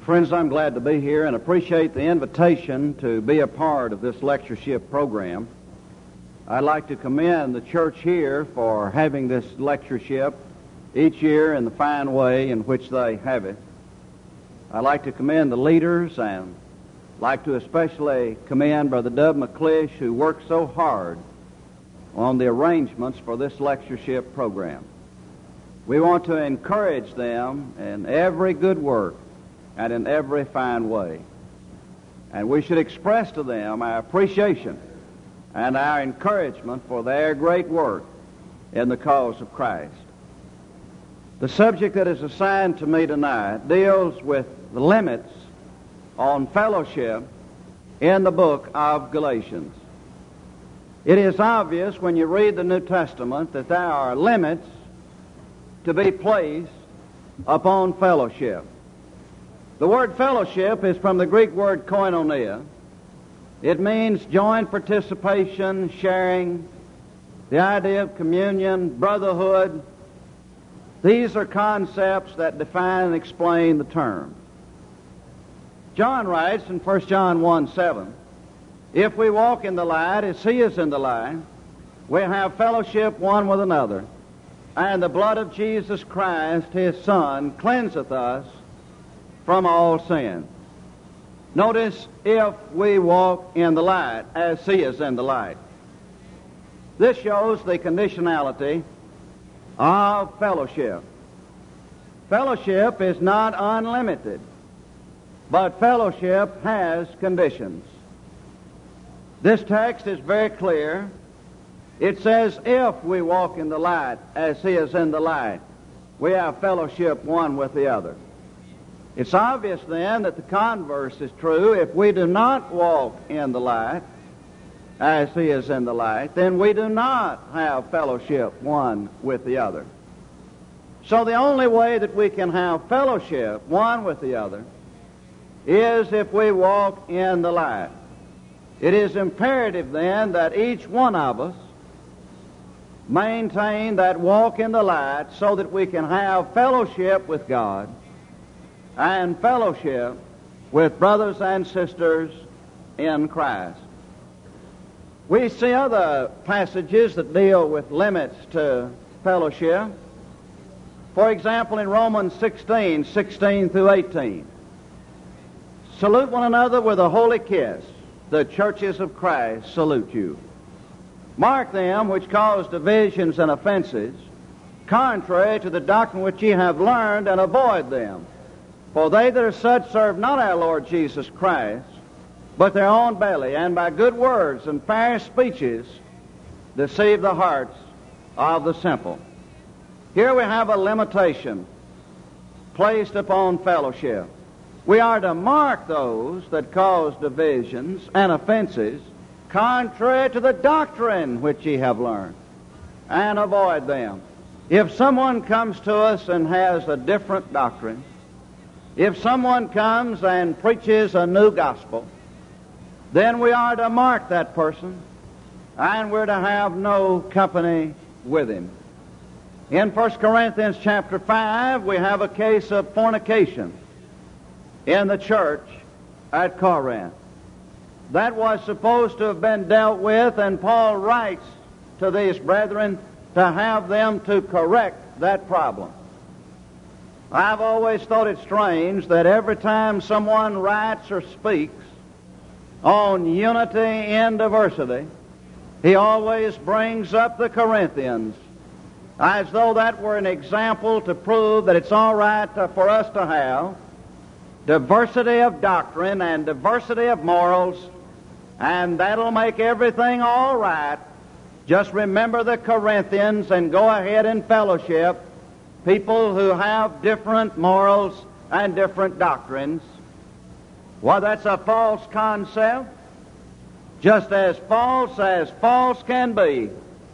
Friends, I'm glad to be here and appreciate the invitation to be a part of this lectureship program. I'd like to commend the church here for having this lectureship each year in the fine way in which they have it. I'd like to commend the leaders and like to especially commend Brother Dub McClish, who worked so hard on the arrangements for this lectureship program. We want to encourage them in every good work and in every fine way. And we should express to them our appreciation and our encouragement for their great work in the cause of Christ. The subject that is assigned to me tonight deals with the limits on fellowship in the book of Galatians. It is obvious when you read the New Testament that there are limits to be placed upon fellowship. The word fellowship is from the Greek word koinonia. It means joint participation, sharing, the idea of communion, brotherhood. These are concepts that define and explain the term. John writes in 1 John 1:7, "If we walk in the light as he is in the light, we have fellowship one with another, and the blood of Jesus Christ, his Son, cleanseth us from all sin." Notice, if we walk in the light as he is in the light. This shows the conditionality of fellowship. Fellowship is not unlimited, but fellowship has conditions. This text is very clear. It says, if we walk in the light as he is in the light, we have fellowship one with the other. It's obvious then that the converse is true. If we do not walk in the light as he is in the light, then we do not have fellowship one with the other. So the only way that we can have fellowship one with the other is if we walk in the light. It is imperative then that each one of us maintain that walk in the light so that we can have fellowship with God and fellowship with brothers and sisters in Christ. We see other passages that deal with limits to fellowship. For example, in Romans 16 through 18. "Salute one another with a holy kiss. The churches of Christ salute you. Mark them which cause divisions and offenses, contrary to the doctrine which ye have learned, and avoid them. For they that are such serve not our Lord Jesus Christ, but their own belly, and by good words and fair speeches deceive the hearts of the simple." Here we have a limitation placed upon fellowship. We are to mark those that cause divisions and offenses contrary to the doctrine which ye have learned, and avoid them. If someone comes to us and has a different doctrine, if someone comes and preaches a new gospel, then we are to mark that person, and we're to have no company with him. In 1 Corinthians chapter 5, we have a case of fornication in the church at Corinth. That was supposed to have been dealt with, and Paul writes to these brethren to have them to correct that problem. I've always thought it strange that every time someone writes or speaks on unity in diversity, he always brings up the Corinthians, as though that were an example to prove that it's all right for us to have diversity of doctrine and diversity of morals, and that'll make everything all right. Just remember the Corinthians and go ahead in fellowship people who have different morals and different doctrines. Well, that's a false concept, just as false can be.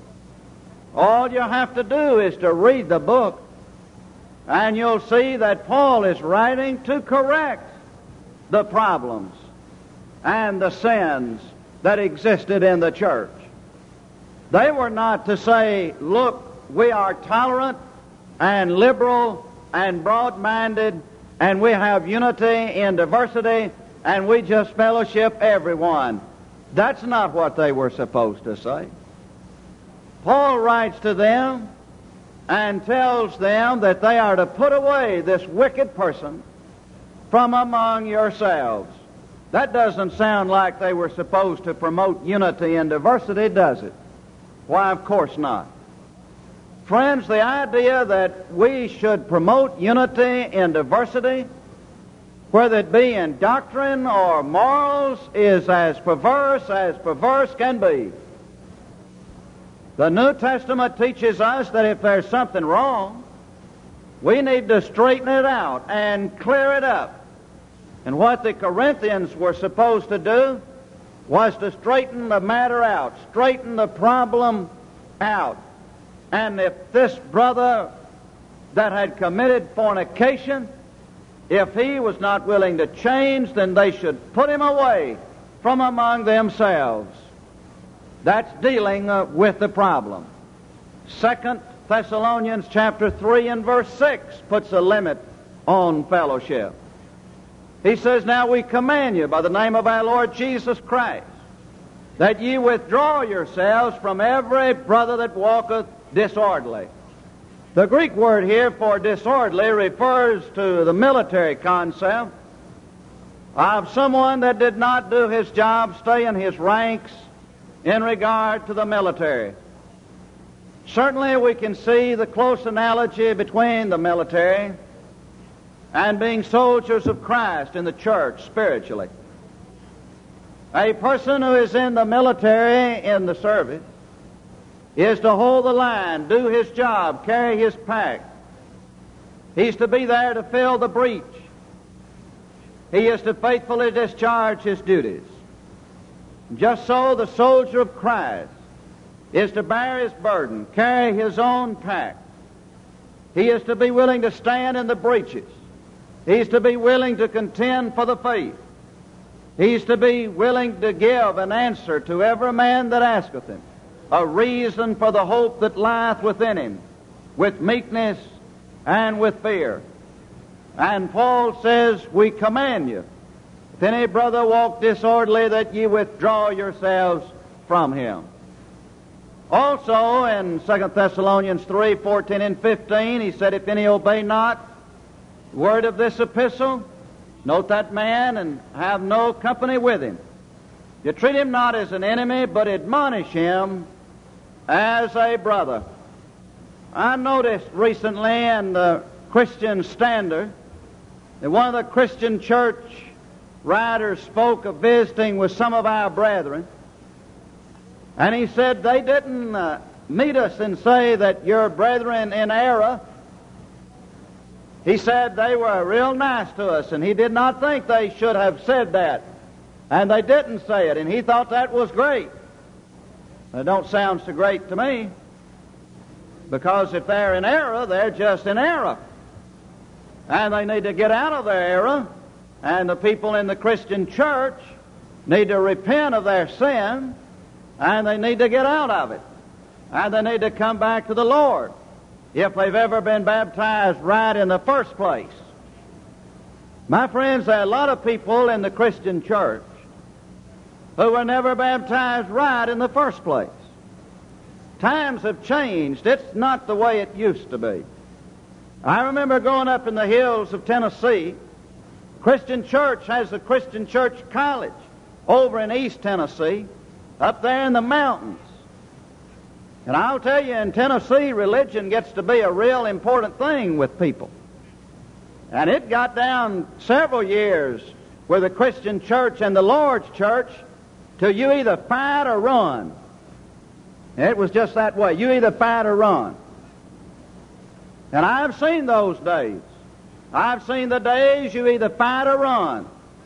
All you have to do is to read the book, and you'll see that Paul is writing to correct the problems and the sins that existed in the church. They were not to say, look, we are tolerant and liberal and broad-minded, and we have unity in diversity, and we just fellowship everyone. That's not what they were supposed to say. Paul writes to them and tells them that they are to put away this wicked person from among yourselves. That doesn't sound like they were supposed to promote unity and diversity, does it? Why, of course not. Friends, the idea that we should promote unity and diversity, whether it be in doctrine or morals, is as perverse can be. The New Testament teaches us that if there's something wrong, we need to straighten it out and clear it up. And what the Corinthians were supposed to do was to straighten the matter out, straighten the problem out. And if this brother that had committed fornication, if he was not willing to change, then they should put him away from among themselves. That's dealing with the problem. 2 Thessalonians chapter 3 and verse 6 puts a limit on fellowship. He says, "Now we command you by the name of our Lord Jesus Christ, that ye withdraw yourselves from every brother that walketh disorderly." The Greek word here for disorderly refers to the military concept of someone that did not do his job, stay in his ranks in regard to the military. Certainly we can see the close analogy between the military and being soldiers of Christ in the church spiritually. A person who is in the military in the service is to hold the line, do his job, carry his pack. He's to be there to fill the breach. He is to faithfully discharge his duties. Just so the soldier of Christ is to bear his burden, carry his own pack. He is to be willing to stand in the breaches. He's to be willing to contend for the faith. He's to be willing to give an answer to every man that asketh him, a reason for the hope that lieth within him, with meekness and with fear. And Paul says, we command you, if any brother walk disorderly, that ye withdraw yourselves from him. Also in 2 Thessalonians 3, 14 and 15, he said, if any obey not the word of this epistle, note that man and have no company with him. You treat him not as an enemy, but admonish him as a brother. I noticed recently in the Christian Standard that one of the Christian church writers spoke of visiting with some of our brethren, and he said they didn't meet us and say that you're brethren in error. He said they were real nice to us, and he did not think they should have said that. And they didn't say it, and he thought that was great. It don't sound so great to me, because if they're in error, they're just in error. And they need to get out of their error, and the people in the Christian church need to repent of their sin, and they need to get out of it. And they need to come back to the Lord, if they've ever been baptized right in the first place. My friends, there are a lot of people in the Christian church who were never baptized right in the first place. Times have changed. It's not the way it used to be. I remember growing up in the hills of Tennessee. Christian church has a Christian church college over in East Tennessee, up there in the mountains. And I'll tell you, in Tennessee, religion gets to be a real important thing with people. And it got down several years with the Christian church and the Lord's church till you either fight or run. It was just that way. You either fight or run. And I've seen those days. I've seen the days you either fight or run.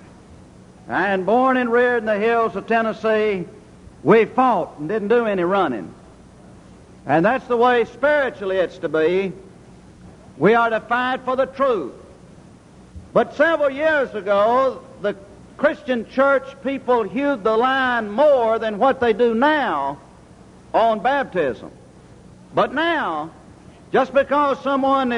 And born and reared in the hills of Tennessee, we fought and didn't do any running. And that's the way spiritually it's to be. We are to fight for the truth. But several years ago, the Christian church people hewed the line more than what they do now on baptism. But now, just because someone is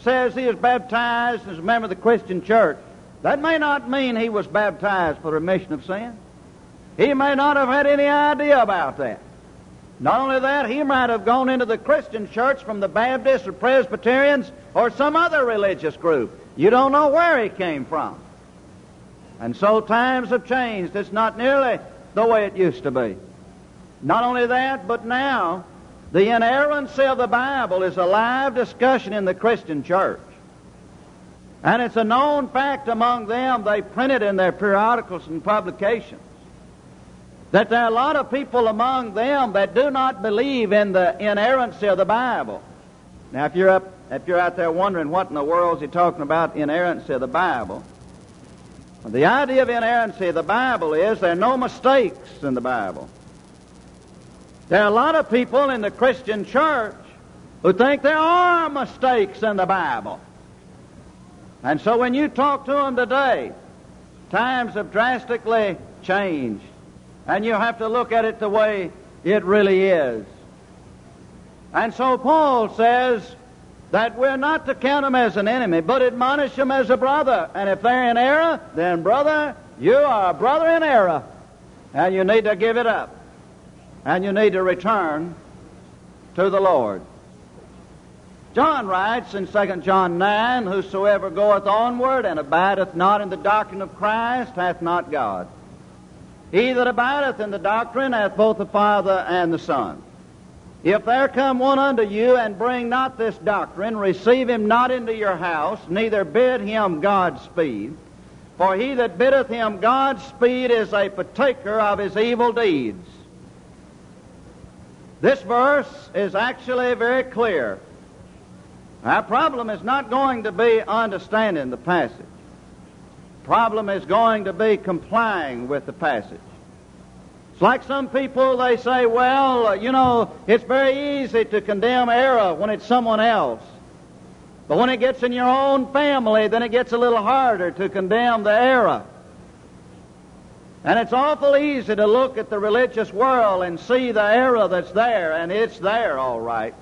says he is baptized as a member of the Christian church, that may not mean he was baptized for the remission of sin. He may not have had any idea about that. Not only that, he might have gone into the Christian church from the Baptists or Presbyterians or some other religious group. You don't know where he came from. And so times have changed. It's not nearly the way it used to be. Not only that, but now the inerrancy of the Bible is a live discussion in the Christian church. And it's a known fact among them, they print it in their periodicals and publications, that there are a lot of people among them that do not believe in the inerrancy of the Bible. Now, if you're out there wondering what in the world is he talking about, inerrancy of the Bible, the idea of inerrancy of the Bible is there are no mistakes in the Bible. There are a lot of people in the Christian church who think there are mistakes in the Bible. And so when you talk to them today, times have drastically changed. And you have to look at it the way it really is. And so Paul says that we're not to count them as an enemy, but admonish them as a brother. And if they're in error, then brother, you are a brother in error. And you need to give it up. And you need to return to the Lord. John writes in 2 John 9, whosoever goeth onward and abideth not in the doctrine of Christ hath not God. He that abideth in the doctrine hath both the Father and the Son. If there come one unto you and bring not this doctrine, receive him not into your house, neither bid him Godspeed. For he that biddeth him Godspeed is a partaker of his evil deeds. This verse is actually very clear. Our problem is not going to be understanding the passage. The problem is going to be complying with the passage. It's like some people, they say, well, it's very easy to condemn error when it's someone else. But when it gets in your own family, then it gets a little harder to condemn the error. And it's awful easy to look at the religious world and see the error that's there, and it's there all right.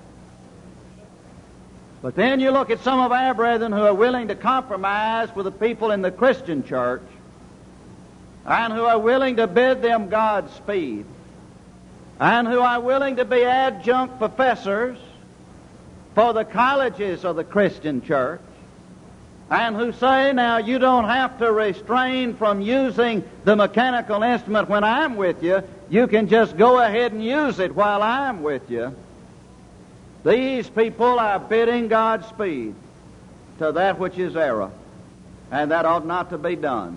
But then you look at some of our brethren who are willing to compromise with the people in the Christian church and who are willing to bid them Godspeed and who are willing to be adjunct professors for the colleges of the Christian church and who say, now, you don't have to restrain from using the mechanical instrument when I'm with you. You can just go ahead and use it while I'm with you. These people are bidding Godspeed to that which is error, and that ought not to be done.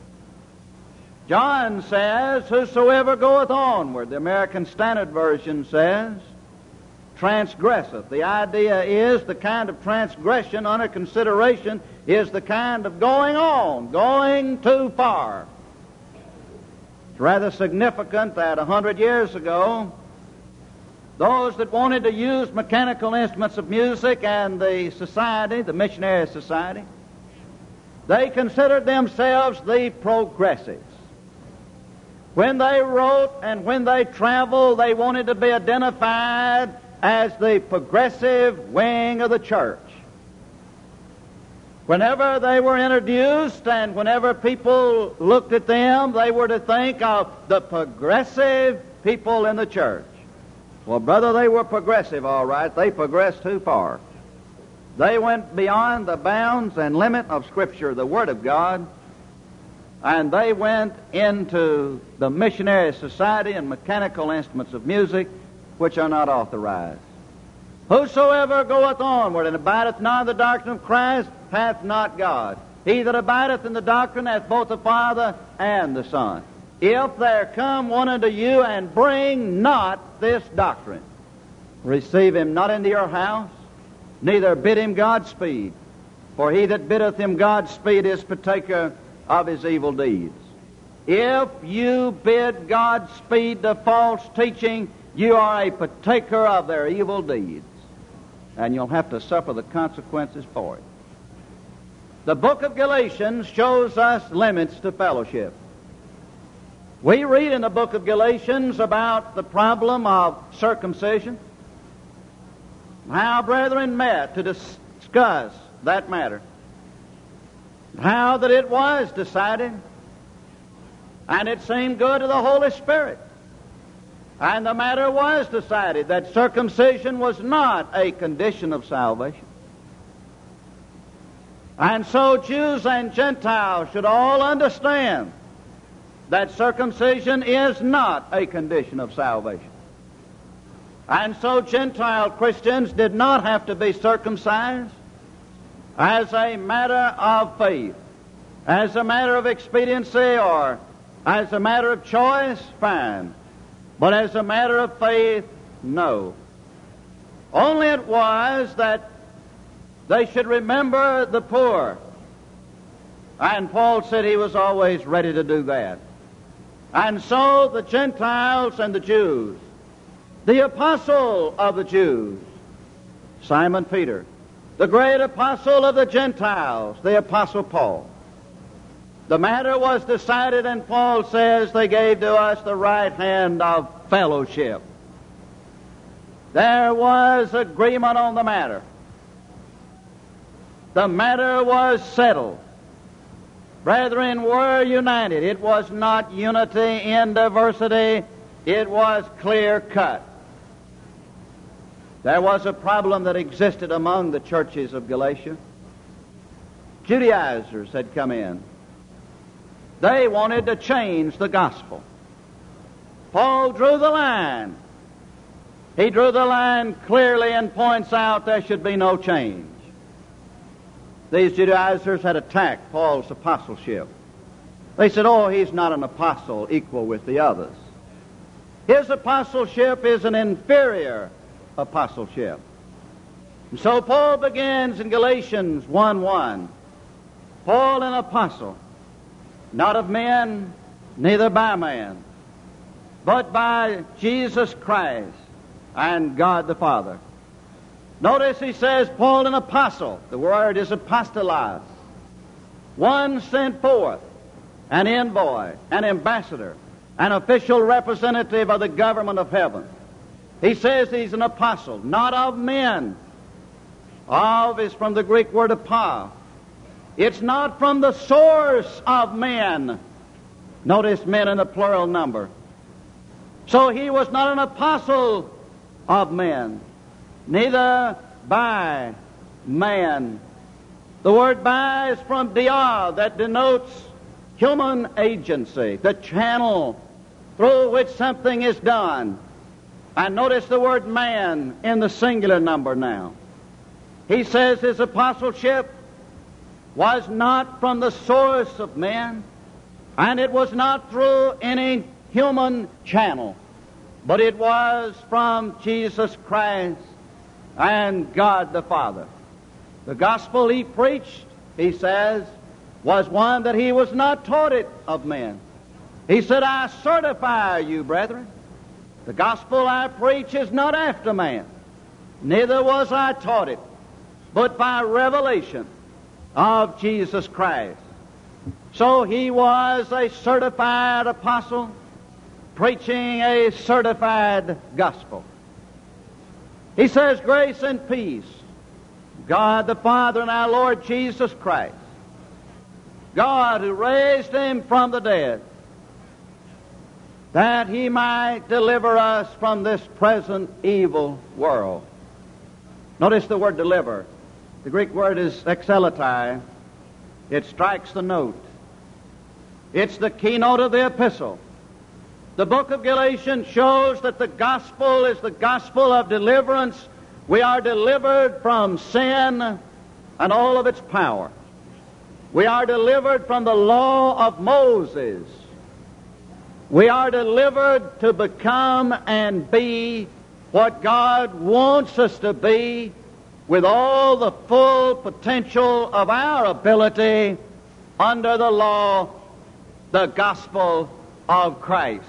John says, whosoever goeth onward, the American Standard Version says, transgresseth. The idea is the kind of transgression under consideration is the kind of going on, going too far. It's rather significant that 100 years ago, those that wanted to use mechanical instruments of music and the society, the missionary society, they considered themselves the progressives. When they wrote and when they traveled, they wanted to be identified as the progressive wing of the church. Whenever they were introduced and whenever people looked at them, they were to think of the progressive people in the church. Well, brother, they were progressive, all right. They progressed too far. They went beyond the bounds and limit of Scripture, the Word of God, and they went into the missionary society and mechanical instruments of music, which are not authorized. Whosoever goeth onward and abideth not in the doctrine of Christ hath not God. He that abideth in the doctrine hath both the Father and the Son. If there come one unto you and bring not this doctrine, receive him not into your house, neither bid him Godspeed. For he that biddeth him Godspeed is partaker of his evil deeds. If you bid Godspeed to false teaching, you are a partaker of their evil deeds, and you'll have to suffer the consequences for it. The book of Galatians shows us limits to fellowship. We read in the book of Galatians about the problem of circumcision, how brethren met to discuss that matter. How that it was decided, and it seemed good to the Holy Spirit. And the matter was decided that circumcision was not a condition of salvation. And so Jews and Gentiles should all understand that circumcision is not a condition of salvation. And so Gentile Christians did not have to be circumcised as a matter of faith, as a matter of expediency, or as a matter of choice, fine. But as a matter of faith, no. Only it was that they should remember the poor. And Paul said he was always ready to do that. And so the Gentiles and the Jews, the apostle of the Jews, Simon Peter, the great apostle of the Gentiles, the apostle Paul. The matter was decided, and Paul says they gave to us the right hand of fellowship. There was agreement on the matter. The matter was settled. Brethren were united. It was not unity in diversity. It was clear cut. There was a problem that existed among the churches of Galatia. Judaizers had come in. They wanted to change the gospel. Paul drew the line. He drew the line clearly and points out there should be no change. These Judaizers had attacked Paul's apostleship. They said, oh, he's not an apostle equal with the others. His apostleship is an inferior apostleship. And so Paul begins in Galatians 1:1. Paul, an apostle, not of men, neither by man, but by Jesus Christ and God the Father. Notice he says, Paul, an apostle. The word is apostolos. One sent forth, an envoy, an ambassador, an official representative of the government of heaven. He says he's an apostle, not of men. Of is from the Greek word apo. It's not from the source of men. Notice men in the plural number. So he was not an apostle of men, neither by man. The word by is from dia, that denotes human agency, the channel through which something is done. And notice the word man in the singular number now. He says his apostleship was not from the source of men, and it was not through any human channel, but it was from Jesus Christ and God the Father. The gospel he preached, he says, was one that he was not taught it of men. He said, I certify you, brethren, the gospel I preach is not after man, neither was I taught it, but by revelation of Jesus Christ. So he was a certified apostle, preaching a certified gospel. He says, grace and peace, God the Father and our Lord Jesus Christ, God who raised him from the dead, that he might deliver us from this present evil world. Notice the word deliver. The Greek word is exeletai. It strikes the note. It's the keynote of the epistle. The book of Galatians shows that the gospel is the gospel of deliverance. We are delivered from sin and all of its power. We are delivered from the law of Moses. We are delivered to become and be what God wants us to be, with all the full potential of our ability under the law, the gospel of Christ.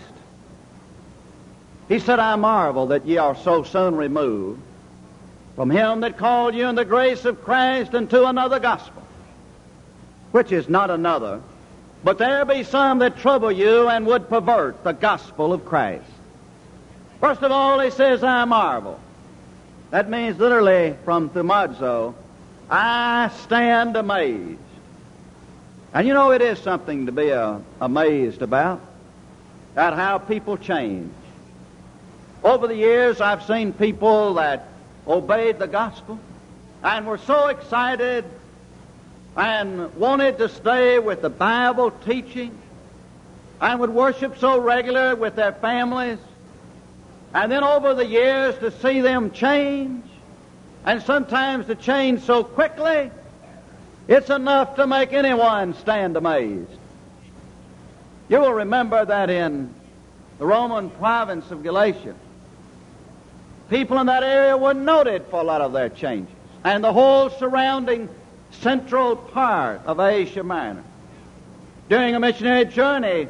He said, I marvel that ye are so soon removed from him that called you in the grace of Christ unto another gospel, which is not another, but there be some that trouble you and would pervert the gospel of Christ. First of all, he says, I marvel. That means literally from thumazo, I stand amazed. And you know, it is something to be amazed about, at how people change. Over the years, I've seen people that obeyed the gospel and were so excited and wanted to stay with the Bible teaching and would worship so regular with their families. And then over the years to see them change, and sometimes to change so quickly, it's enough to make anyone stand amazed. You will remember that in the Roman province of Galatia, people in that area were noted for a lot of their changes, and the whole surrounding central part of Asia Minor. During a missionary journey,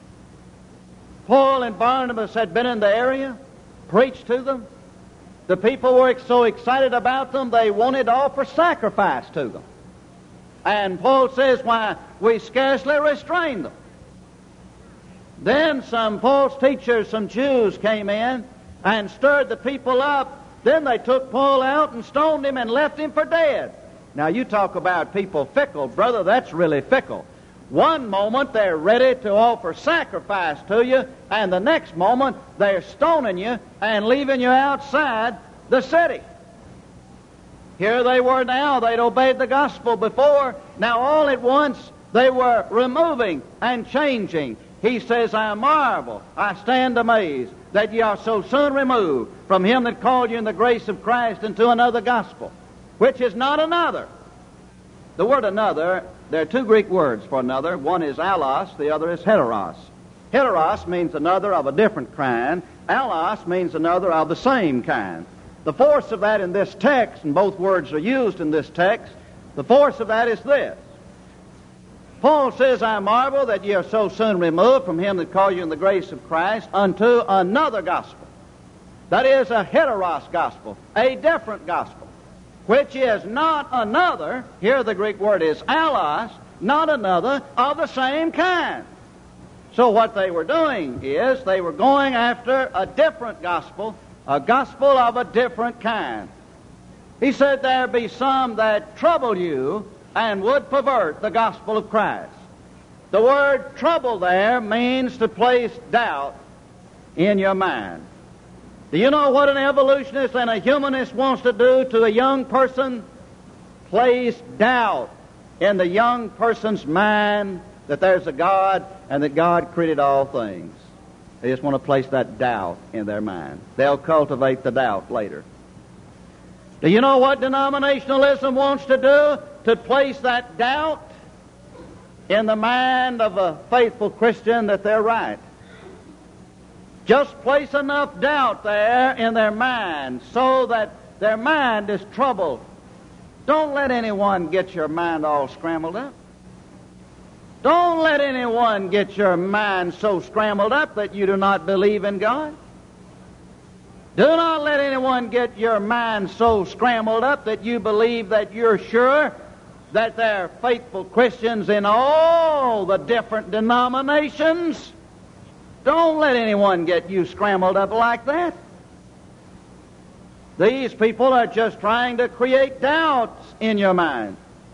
Paul and Barnabas had been in the area, preached to them. The people were so excited about them, they wanted to offer sacrifice to them. And Paul says, why, we scarcely restrained them. Then some false teachers, some Jews, came in and stirred the people up. Then they took Paul out and stoned him and left him for dead. Now you talk about people fickle, brother, that's really fickle. One moment they're ready to offer sacrifice to you, and the next moment they're stoning you and leaving you outside the city. Here they were now, they'd obeyed the gospel before. Now all at once they were removing and changing. He says, I marvel, I stand amazed, that ye are so soon removed from him that called you in the grace of Christ into another gospel, which is not another. The word another, there are two Greek words for another. One is allos, the other is heteros. Heteros means another of a different kind. Allos means another of the same kind. The force of that in this text, and both words are used in this text, the force of that is this. Paul says, I marvel that ye are so soon removed from him that called you in the grace of Christ unto another gospel. That is a heteros gospel, a different gospel, which is not another, here the Greek word is allos, not another of the same kind. So what they were doing is they were going after a different gospel, a gospel of a different kind. He said there be some that trouble you and would pervert the gospel of Christ. The word trouble there means to place doubt in your mind. Do you know what an evolutionist and a humanist wants to do to a young person? Place doubt in the young person's mind that there's a God and that God created all things. They just want to place that doubt in their mind. They'll cultivate the doubt later. Do you know what denominationalism wants to do? To place that doubt in the mind of a faithful Christian that they're right. Just place enough doubt there in their mind so that their mind is troubled. Don't let anyone get your mind all scrambled up. Don't let anyone get your mind so scrambled up that you do not believe in God. Do not let anyone get your mind so scrambled up that you believe that you're sure that they're faithful Christians in all the different denominations. Don't let anyone get you scrambled up like that. These people are just trying to create doubts in your mind.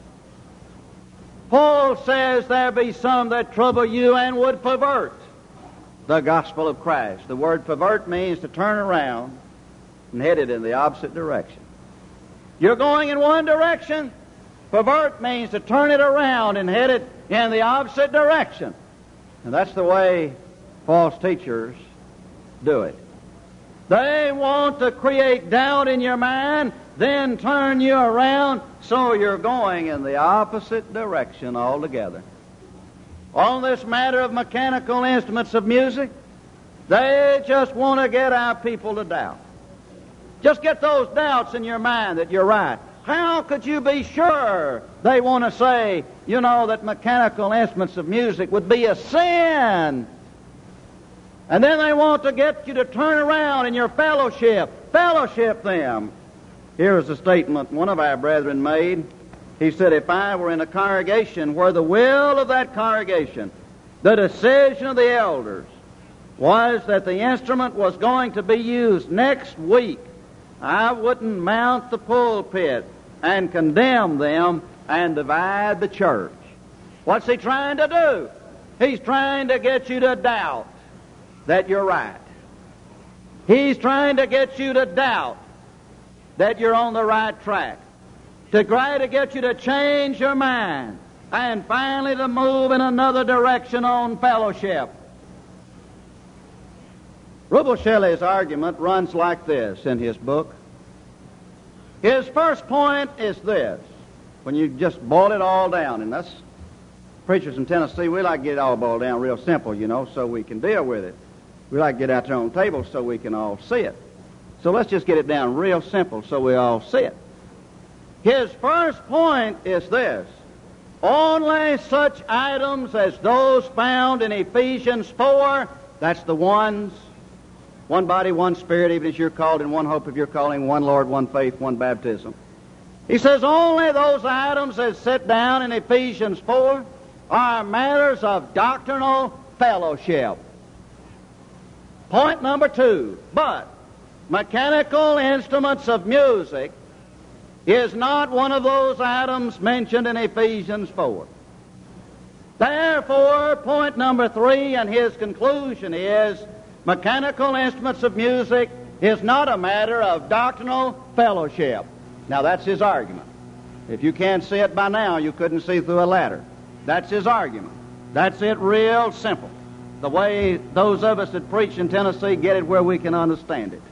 Paul says there be some that trouble you and would pervert the gospel of Christ. The word pervert means to turn around and head it in the opposite direction. You're going in one direction. Pervert means to turn it around and head it in the opposite direction. And that's the way false teachers do it. They want to create doubt in your mind, then turn you around so you're going in the opposite direction altogether. On this matter of mechanical instruments of music, they just want to get our people to doubt. Just get those doubts in your mind that you're right. How could you be sure? They want to say, you know, that mechanical instruments of music would be a sin. And then they want to get you to turn around in your fellowship. Fellowship them. Here is a statement one of our brethren made. He said, if I were in a congregation where the will of that congregation, the decision of the elders, was that the instrument was going to be used next week, I wouldn't mount the pulpit and condemn them and divide the church. What's he trying to do? He's trying to get you to doubt that you're right. He's trying to get you to doubt that you're on the right track, to try to get you to change your mind, and finally to move in another direction on fellowship. Rubel Shelley's argument runs like this in his book. His first point is this, when you just boil it all down, and us preachers in Tennessee, we like to get it all boiled down real simple, so we can deal with it. We like to get out there on the table so we can all see it. So let's just get it down real simple so we all see it. His first point is this: only such items as those found in Ephesians 4, that's the ones, one body, one spirit, even as you're called, in one hope of your calling, one Lord, one faith, one baptism. He says only those items as set down in Ephesians 4 are matters of doctrinal fellowship. Point number 2, but mechanical instruments of music is not one of those items mentioned in Ephesians 4. Therefore, point number 3 and his conclusion is mechanical instruments of music is not a matter of doctrinal fellowship. Now that's his argument. If you can't see it by now, you couldn't see through a ladder. That's his argument. That's it, real simple. The way those of us that preach in Tennessee get it where we can understand it.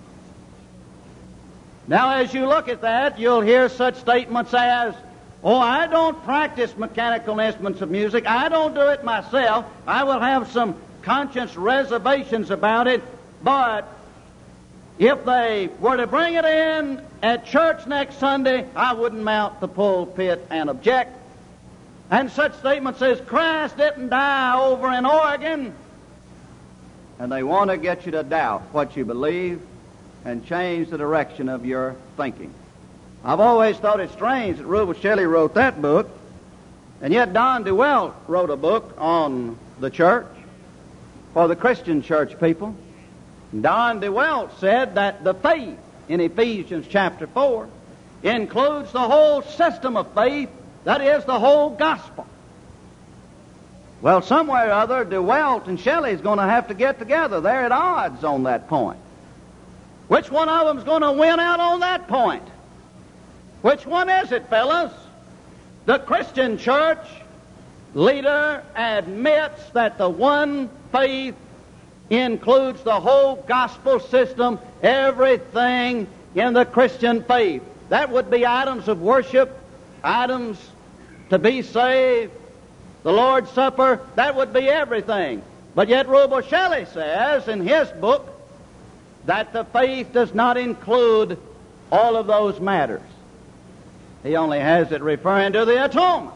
Now, as you look at that, you'll hear such statements as, oh, I don't practice mechanical instruments of music. I don't do it myself. I will have some conscience reservations about it, but if they were to bring it in at church next Sunday, I wouldn't mount the pulpit and object. And such statements as, Christ didn't die over in Oregon. And they want to get you to doubt what you believe and change the direction of your thinking. I've always thought it strange that Rubel Shelley wrote that book, and yet Don DeWalt wrote a book on the church, for the Christian church people. Don DeWalt said that the faith in Ephesians chapter 4 includes the whole system of faith, that is, the whole gospel. Well, somewhere or other, DeWalt and Shelley's going to have to get together. They're at odds on that point. Which one of them's going to win out on that point? Which one is it, fellas? The Christian church leader admits that the one faith includes the whole gospel system, everything in the Christian faith. That would be items of worship, items to be saved, the Lord's Supper, that would be everything. But yet Rubel Shelley says in his book that the faith does not include all of those matters. He only has it referring to the atonement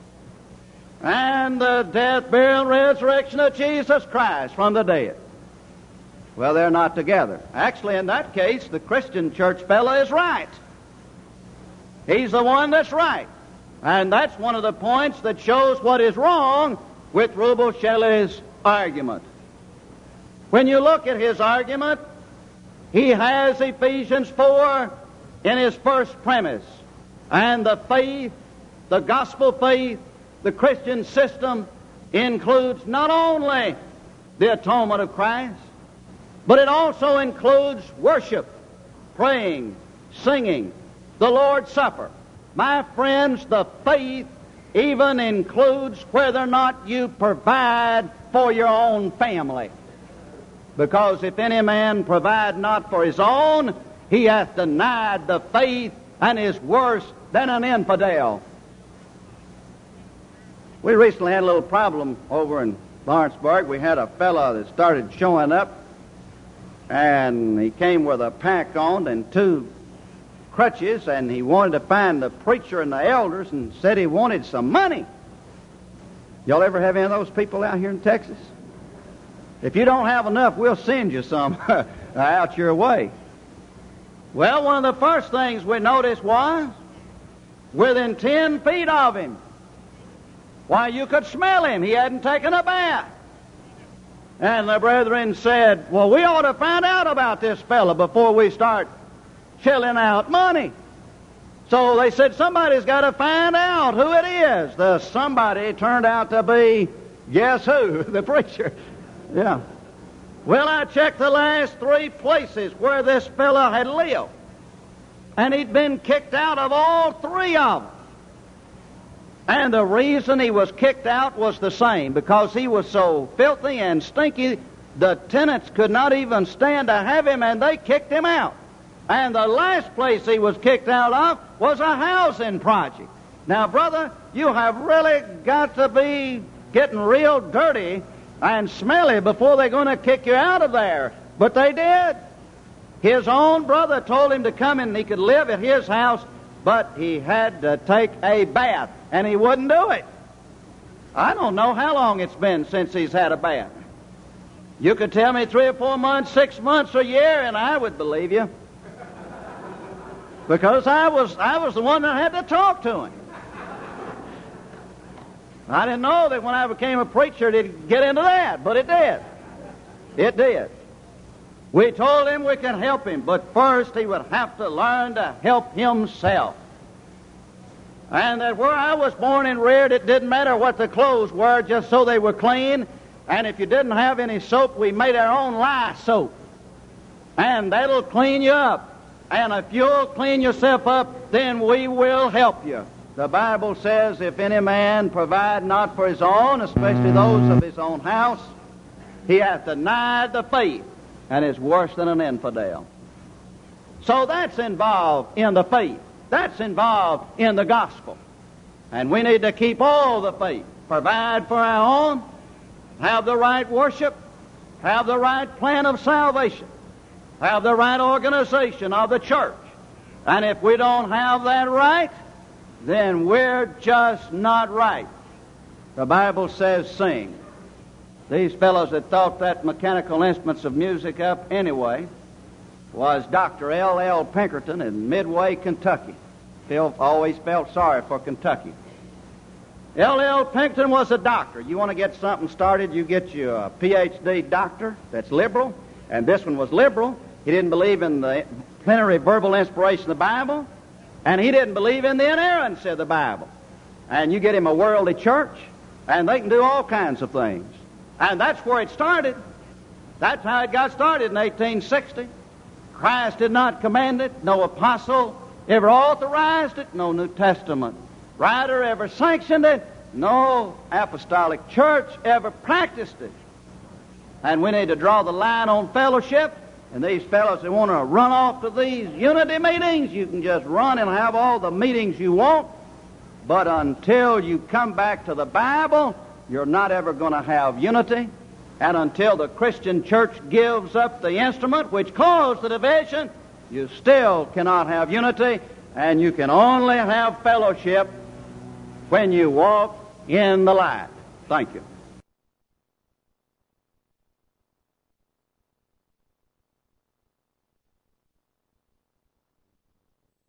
and the death, burial, and resurrection of Jesus Christ from the dead. Well, they're not together. Actually, in that case, the Christian church fellow is right. He's the one that's right. And that's one of the points that shows what is wrong with Rubel Shelley's argument. When you look at his argument, he has Ephesians 4 in his first premise. And the faith, the gospel faith, the Christian system includes not only the atonement of Christ, but it also includes worship, praying, singing, the Lord's Supper. My friends, the faith even includes whether or not you provide for your own family. Because if any man provide not for his own, he hath denied the faith and is worse than an infidel. We recently had a little problem over in Lawrenceburg. We had a fellow that started showing up, and he came with a pack on and 2 crutches, and he wanted to find the preacher and the elders and said he wanted some money. Y'all ever have any of those people out here in Texas? If you don't have enough, we'll send you some out your way. Well, one of the first things we noticed was within 10 feet of him. Why, you could smell him. He hadn't taken a bath. And the brethren said, well, we ought to find out about this fellow before we start shelling out money. So they said, somebody's got to find out who it is. The somebody turned out to be, guess who? The preacher. Yeah. Well, I checked the last 3 places where this fellow had lived. And he'd been kicked out of all 3 of them. And the reason he was kicked out was the same, because he was so filthy and stinky, the tenants could not even stand to have him, and they kicked him out. And the last place he was kicked out of was a housing project. Now, brother, you have really got to be getting real dirty and smelly before they're going to kick you out of there. But they did. His own brother told him to come in and he could live at his house, but he had to take a bath, and he wouldn't do it. I don't know how long it's been since he's had a bath. You could tell me 3 or 4 months, 6 months, a year, and I would believe you. Because I was the one that had to talk to him. I didn't know that when I became a preacher it'd get into that, but it did. It did. We told him we could help him, but first he would have to learn to help himself. And that where I was born and reared, it didn't matter what the clothes were, just so they were clean. And if you didn't have any soap, we made our own lye soap. And that'll clean you up. And if you'll clean yourself up, then we will help you. The Bible says, if any man provide not for his own, especially those of his own house, he hath denied the faith and is worse than an infidel. So that's involved in the faith. That's involved in the gospel. And we need to keep all the faith. Provide for our own, have the right worship, have the right plan of salvation, have the right organization of the church. And if we don't have that right, then we're just not right. The Bible says sing. These fellows that thought that mechanical instruments of music up anyway was Dr. L.L. Pinkerton in Midway, Kentucky. Phil always felt sorry for Kentucky. L.L. Pinkerton was a doctor. You want to get something started, you get you a Ph.D. doctor that's liberal, and this one was liberal. He didn't believe in the plenary verbal inspiration of the Bible, and he didn't believe in the inerrancy of the Bible. And you get him a worldly church, and they can do all kinds of things. And that's where it started. That's how it got started in 1860. Christ did not command it. No apostle ever authorized it. No New Testament writer ever sanctioned it. No apostolic church ever practiced it. And we need to draw the line on fellowship. And these fellows that want to run off to these unity meetings, you can just run and have all the meetings you want. But until you come back to the Bible, you're not ever going to have unity. And until the Christian church gives up the instrument which caused the division, you still cannot have unity. And you can only have fellowship when you walk in the light. Thank you.